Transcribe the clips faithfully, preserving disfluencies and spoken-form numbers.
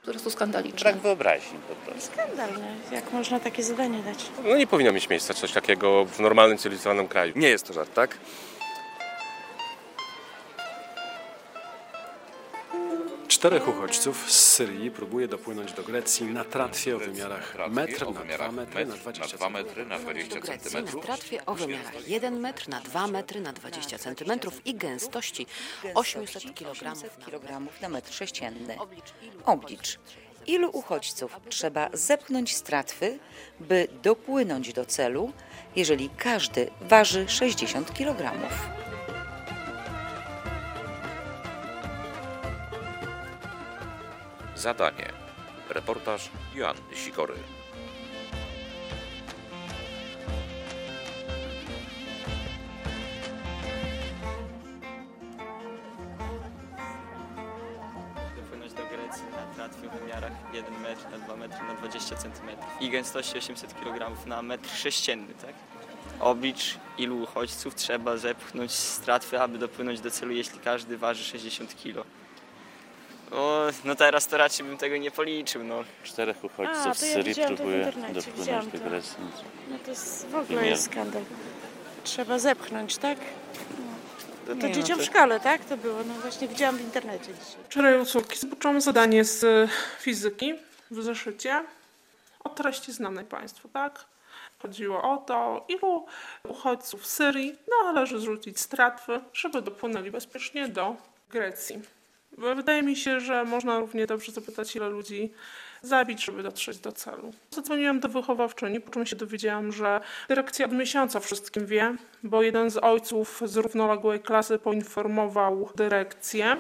Po prostu skandaliczne. Brak wyobraźni po prostu. Skandalne. Jak można takie zadanie dać? No nie powinno mieć miejsca coś takiego w normalnym, cywilizowanym kraju. Nie jest to żart, tak? Czterech uchodźców z Syrii próbuje dopłynąć do Grecji na tratwie o wymiarach metr na dwa metry na dwadzieścia metry na dwadzieścia do Grecji na centymetrów. tratwie o wymiarach jeden metr na dwa metry na dwadzieścia centymetrów i gęstości osiemset kilogramów na metr sześcienny. Oblicz, ilu uchodźców trzeba zepchnąć z tratwy, by dopłynąć do celu, jeżeli każdy waży sześćdziesiąt kilogramów. Zadanie. Reportaż Joanny Sikory. Dopłynąć do Grecji na tratwie w wymiarach jeden metr na dwa metry na dwadzieścia centymetrów i gęstości osiemset kilogramów na metr sześcienny, tak? Oblicz, ilu uchodźców trzeba zepchnąć z tratwy, aby dopłynąć do celu, jeśli każdy waży sześćdziesiąt kilo. O, no teraz to raczej bym tego nie policzył, no. Czterech uchodźców A, z to ja Syrii widziałam to w próbuje internecie, widziałam dopłynąć do to. Grecji. No to jest, w ogóle jest skandal. Trzeba zepchnąć, tak? No. To Nie, dzieciom no w to- szkole, tak? To było. No właśnie widziałam w internecie dzisiaj. Wczoraj u córki zobaczyłam zadanie z fizyki w zeszycie o treści znanej Państwu, tak? Chodziło o to, ilu uchodźców z Syrii należy zrzucić z tratwy, żeby dopłynęli bezpiecznie do Grecji. Bo wydaje mi się, że można równie dobrze zapytać, ile ludzi zabić, żeby dotrzeć do celu. Zadzwoniłam do wychowawczyni, po czym się dowiedziałam, że dyrekcja od miesiąca wszystkim wie, bo jeden z ojców z równoległej klasy poinformował dyrekcję.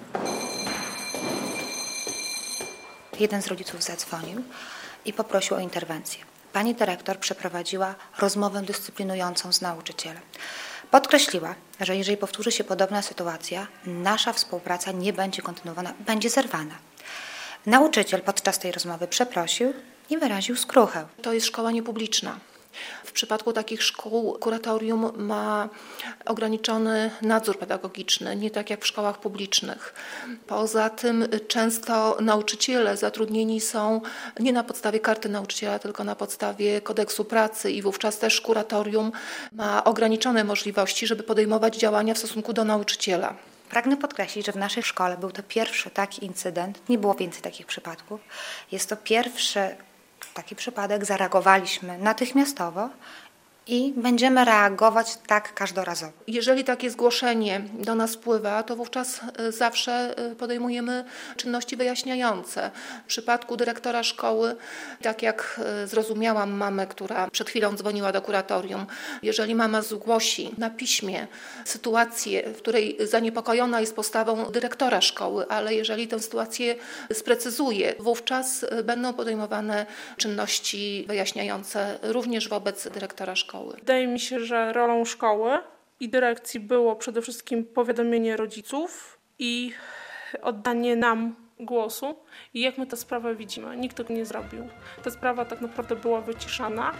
Jeden z rodziców zadzwonił i poprosił o interwencję. Pani dyrektor przeprowadziła rozmowę dyscyplinującą z nauczycielem. Podkreśliła, że jeżeli powtórzy się podobna sytuacja, nasza współpraca nie będzie kontynuowana, będzie zerwana. Nauczyciel podczas tej rozmowy przeprosił i wyraził skruchę. To jest szkoła niepubliczna. W przypadku takich szkół kuratorium ma ograniczony nadzór pedagogiczny, nie tak jak w szkołach publicznych. Poza tym często nauczyciele zatrudnieni są nie na podstawie karty nauczyciela, tylko na podstawie kodeksu pracy i wówczas też kuratorium ma ograniczone możliwości, żeby podejmować działania w stosunku do nauczyciela. Pragnę podkreślić, że w naszej szkole był to pierwszy taki incydent, nie było więcej takich przypadków. Jest to pierwszy taki przypadek, zareagowaliśmy natychmiastowo i będziemy reagować tak każdorazowo. Jeżeli takie zgłoszenie do nas wpływa, to wówczas zawsze podejmujemy czynności wyjaśniające. W przypadku dyrektora szkoły, tak jak zrozumiałam mamę, która przed chwilą dzwoniła do kuratorium, jeżeli mama zgłosi na piśmie sytuację, w której zaniepokojona jest postawą dyrektora szkoły, ale jeżeli tę sytuację sprecyzuje, wówczas będą podejmowane czynności wyjaśniające również wobec dyrektora szkoły. Wydaje mi się, że rolą szkoły i dyrekcji było przede wszystkim powiadomienie rodziców i oddanie nam głosu i jak my tę sprawę widzimy. Nikt tego nie zrobił. Ta sprawa tak naprawdę była wyciszana.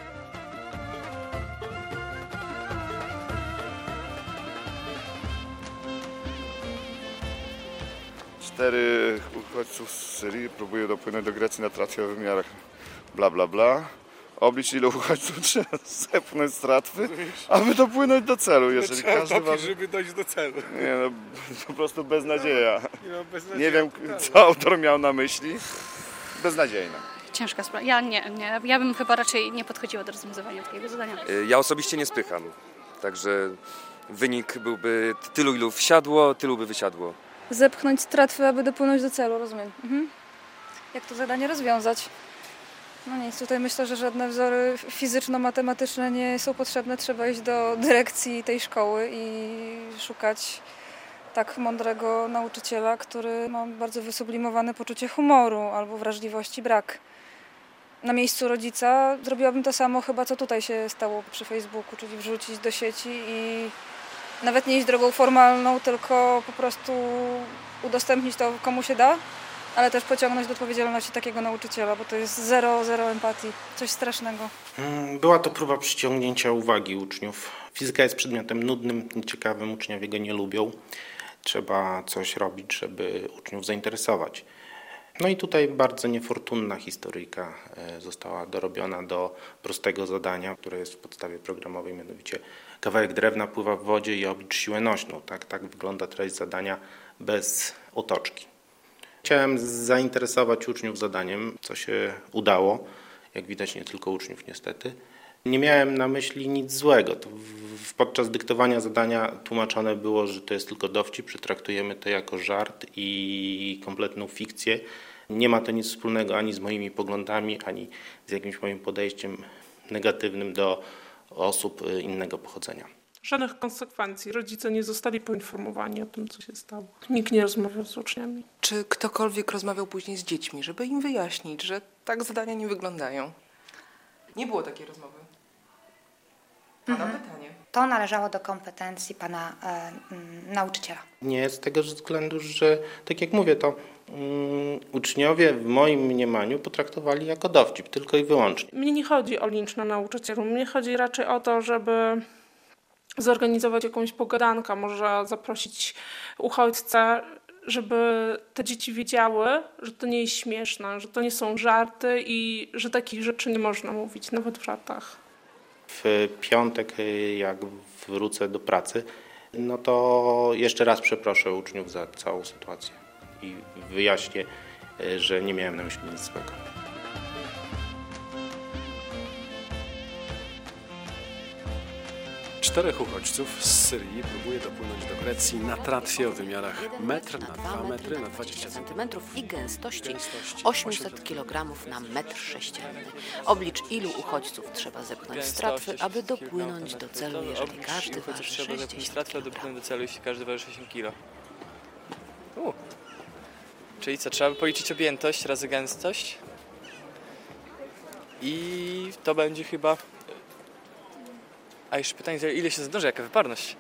Cztery uchodźców z Syrii próbuje dopłynąć do Grecji na tratwie o wymiarach bla bla bla. Oblicz, ile uchodźców trzeba zepchnąć z tratwy, aby dopłynąć do celu. Jeżeli Trzeba każdy dopić, waży... żeby dojść do celu. Nie no, po prostu beznadzieja. No, beznadzieja. Nie wiem, co autor miał na myśli. Beznadziejna. Ciężka sprawa. Ja nie, nie. Ja bym chyba raczej nie podchodziła do rozwiązywania takiego zadania. Ja osobiście nie spycham, także wynik byłby tylu, ilu wsiadło, tylu by wysiadło. Zepchnąć z tratwy, aby dopłynąć do celu, rozumiem. Mhm. Jak to zadanie rozwiązać? No nic, tutaj myślę, że żadne wzory fizyczno-matematyczne nie są potrzebne. Trzeba iść do dyrekcji tej szkoły i szukać tak mądrego nauczyciela, który ma bardzo wysublimowane poczucie humoru albo wrażliwości brak. Na miejscu rodzica zrobiłabym to samo chyba, co tutaj się stało przy Facebooku, czyli wrzucić do sieci i nawet nie iść drogą formalną, tylko po prostu udostępnić to komu się da, ale też pociągnąć do odpowiedzialności takiego nauczyciela, bo to jest zero, zero empatii, coś strasznego. Była to próba przyciągnięcia uwagi uczniów. Fizyka jest przedmiotem nudnym, nieciekawym, uczniowie go nie lubią. Trzeba coś robić, żeby uczniów zainteresować. No i tutaj bardzo niefortunna historyjka została dorobiona do prostego zadania, które jest w podstawie programowej, mianowicie kawałek drewna pływa w wodzie i oblicz siłę nośną. Tak, tak wygląda treść zadania bez otoczki. Chciałem zainteresować uczniów zadaniem, co się udało. Jak widać, nie tylko uczniów niestety. Nie miałem na myśli nic złego. To w, podczas dyktowania zadania tłumaczone było, że to jest tylko dowcip, że traktujemy to jako żart i kompletną fikcję. Nie ma to nic wspólnego ani z moimi poglądami, ani z jakimś moim podejściem negatywnym do osób innego pochodzenia. Żadnych konsekwencji. Rodzice nie zostali poinformowani o tym, co się stało. Nikt nie rozmawiał z uczniami. Czy ktokolwiek rozmawiał później z dziećmi, żeby im wyjaśnić, że tak zadania nie wyglądają? Nie było takiej rozmowy. Pana Mhm. pytanie. To należało do kompetencji pana e, m, nauczyciela. Nie, z tego względu, że tak jak mówię, to um, uczniowie w moim mniemaniu potraktowali jako dowcip, tylko i wyłącznie. Mnie nie chodzi o lincz na nauczycielu. Mnie chodzi raczej o to, żeby zorganizować jakąś pogadankę, może zaprosić uchodźcę, żeby te dzieci wiedziały, że to nie jest śmieszne, że to nie są żarty i że takich rzeczy nie można mówić, nawet w żartach. W piątek, jak wrócę do pracy, no to jeszcze raz przeproszę uczniów za całą sytuację i wyjaśnię, że nie miałem na myśli nic złego. Czterech uchodźców z Syrii próbuje dopłynąć do Grecji na tratwie o wymiarach metr na dwa metry na dwadzieścia centymetrów i gęstości osiemset kilogramów na metr sześcienny. Oblicz, ilu uchodźców trzeba zepchnąć z tratwy, aby dopłynąć do celu, jeżeli każdy waży sześćdziesiąt kilogramów. do celu, jeśli każdy waży sześćdziesiąt kilogramów. U. Czyli co, trzeba by policzyć objętość razy gęstość i to będzie chyba... A jeszcze pytanie, ile się zdąży, jaka wyparność?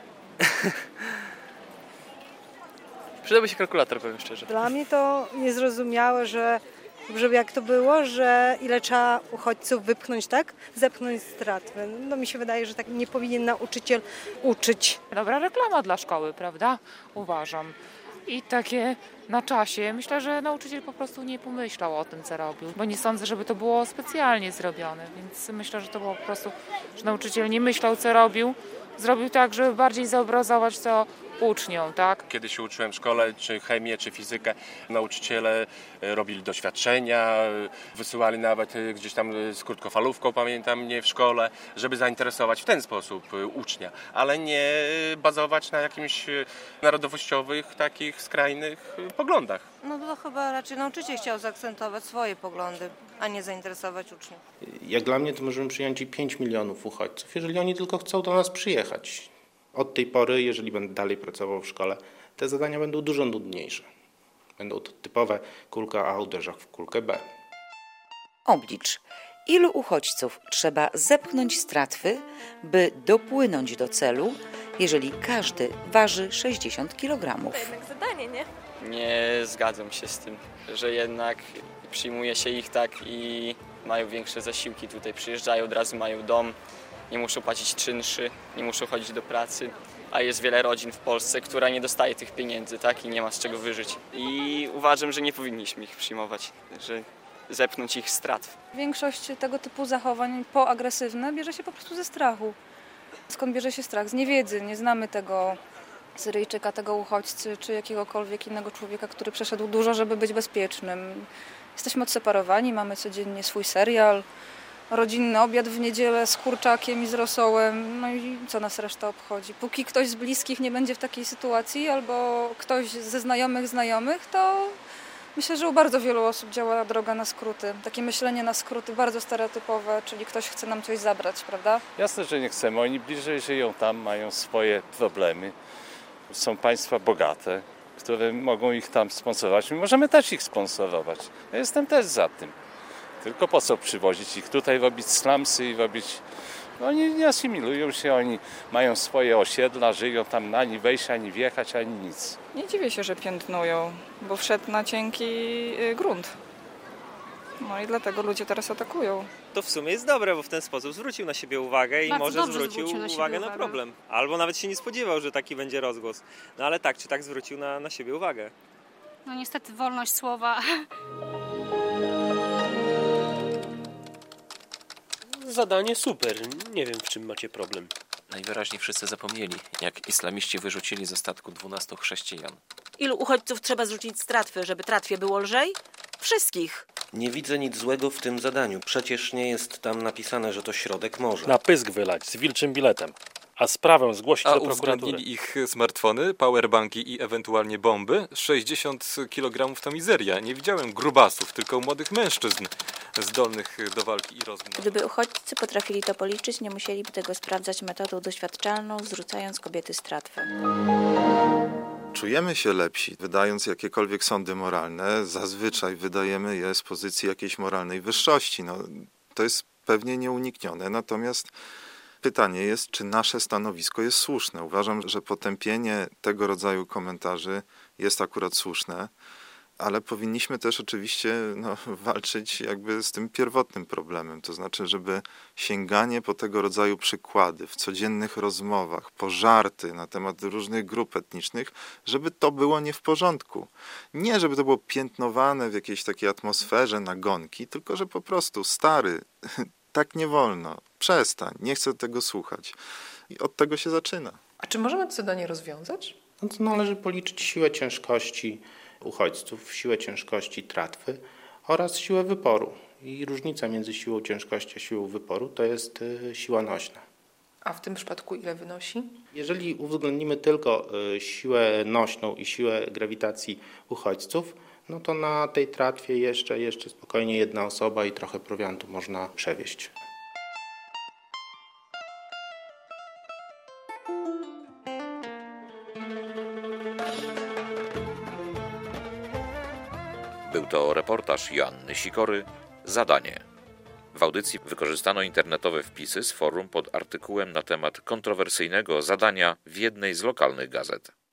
Przydałby się kalkulator, powiem szczerze. Dla mnie to niezrozumiałe, że żeby jak to było, że ile trzeba uchodźców wypchnąć, tak? Zepchnąć z tratwy. No mi się wydaje, że tak nie powinien nauczyciel uczyć. Dobra reklama dla szkoły, prawda? Uważam. I takie na czasie. Myślę, że nauczyciel po prostu nie pomyślał o tym, co robił, bo nie sądzę, żeby to było specjalnie zrobione, więc myślę, że to było po prostu, że nauczyciel nie myślał, co robił. Zrobił tak, żeby bardziej zobrazować to uczniom, tak? Kiedy się uczyłem w szkole, czy chemię, czy fizykę, nauczyciele robili doświadczenia, wysyłali nawet gdzieś tam z krótkofalówką, pamiętam mnie w szkole, żeby zainteresować w ten sposób ucznia, ale nie bazować na jakimś narodowościowych, takich skrajnych poglądach. No to chyba raczej nauczyciel chciał zaakcentować swoje poglądy, a nie zainteresować uczniów. Jak dla mnie to możemy przyjąć i pięć milionów uchodźców, jeżeli oni tylko chcą do nas przyjechać. Od tej pory, jeżeli będę dalej pracował w szkole, te zadania będą dużo nudniejsze. Będą to typowe kulka A uderza w kulkę B. Oblicz, ilu uchodźców trzeba zepchnąć z tratwy, by dopłynąć do celu, jeżeli każdy waży sześćdziesiąt kilogramów. To jednak zadanie, nie? Nie zgadzam się z tym, że jednak przyjmuje się ich tak i mają większe zasiłki tutaj. Przyjeżdżają, od razu mają dom, nie muszą płacić czynszy, nie muszą chodzić do pracy, a jest wiele rodzin w Polsce, która nie dostaje tych pieniędzy, tak, i nie ma z czego wyżyć. I uważam, że nie powinniśmy ich przyjmować, że zepchnąć ich z tratw. Większość tego typu zachowań poagresywne bierze się po prostu ze strachu. Skąd bierze się strach? Z niewiedzy. Nie znamy tego Syryjczyka, tego uchodźcy, czy jakiegokolwiek innego człowieka, który przeszedł dużo, żeby być bezpiecznym. Jesteśmy odseparowani, mamy codziennie swój serial, rodzinny obiad w niedzielę z kurczakiem i z rosołem, no i co nas reszta obchodzi. Póki ktoś z bliskich nie będzie w takiej sytuacji albo ktoś ze znajomych znajomych, to myślę, że u bardzo wielu osób działa droga na skróty. Takie myślenie na skróty bardzo stereotypowe, czyli ktoś chce nam coś zabrać, prawda? Jasne, że nie chcemy. Oni bliżej żyją tam, mają swoje problemy. Są państwa bogate, które mogą ich tam sponsorować. My możemy też ich sponsorować. Ja jestem też za tym. Tylko po co przywozić ich tutaj, robić slumsy i robić... Oni nie asymilują się, oni mają swoje osiedla, żyją tam, ani wejść, ani wjechać, ani nic. Nie dziwię się, że piętnują, bo wszedł na cienki grunt. No i dlatego ludzie teraz atakują. To w sumie jest dobre, bo w ten sposób zwrócił na siebie uwagę i Bardzo może dobrze zwrócił zwrócił na uwagę siebie na uwagę. problem. Albo nawet się nie spodziewał, że taki będzie rozgłos. No ale tak czy tak zwrócił na, na siebie uwagę. No niestety wolność słowa. Zadanie super. Nie wiem, w czym macie problem. Najwyraźniej wszyscy zapomnieli, jak islamiści wyrzucili ze statku dwunastu chrześcijan. Ilu uchodźców trzeba zrzucić z tratwy, żeby tratwie było lżej? Wszystkich. Nie widzę nic złego w tym zadaniu. Przecież nie jest tam napisane, że to środek morza. Na pysk wylać z wilczym biletem. A sprawę zgłosić A do prokuratury. uwzględnili ich smartfony, powerbanki i ewentualnie bomby? sześćdziesiąt kilogramów to mizeria. Nie widziałem grubasów, tylko młodych mężczyzn zdolnych do walki i rozmów. Gdyby uchodźcy potrafili to policzyć, nie musieliby tego sprawdzać metodą doświadczalną, zrzucając kobiety z tratwy. Czujemy się lepsi, wydając jakiekolwiek sądy moralne. Zazwyczaj wydajemy je z pozycji jakiejś moralnej wyższości. No, to jest pewnie nieuniknione, natomiast pytanie jest, czy nasze stanowisko jest słuszne. Uważam, że potępienie tego rodzaju komentarzy jest akurat słuszne, ale powinniśmy też oczywiście no, walczyć jakby z tym pierwotnym problemem, to znaczy, żeby sięganie po tego rodzaju przykłady w codziennych rozmowach, po żarty na temat różnych grup etnicznych, żeby to było nie w porządku. Nie, żeby to było piętnowane w jakiejś takiej atmosferze nagonki, tylko że po prostu stary, tak nie wolno, przestań, nie chcę tego słuchać. I od tego się zaczyna. A czy możemy to zadanie rozwiązać? No to należy policzyć siłę ciężkości uchodźców, siłę ciężkości tratwy oraz siłę wyporu. I różnica między siłą ciężkości a siłą wyporu to jest siła nośna. A w tym przypadku ile wynosi? Jeżeli uwzględnimy tylko siłę nośną i siłę grawitacji uchodźców, no to na tej tratwie jeszcze, jeszcze spokojnie jedna osoba i trochę prowiantu można przewieźć. Był to reportaż Joanny Sikory, Zadanie. W audycji wykorzystano internetowe wpisy z forum pod artykułem na temat kontrowersyjnego zadania w jednej z lokalnych gazet.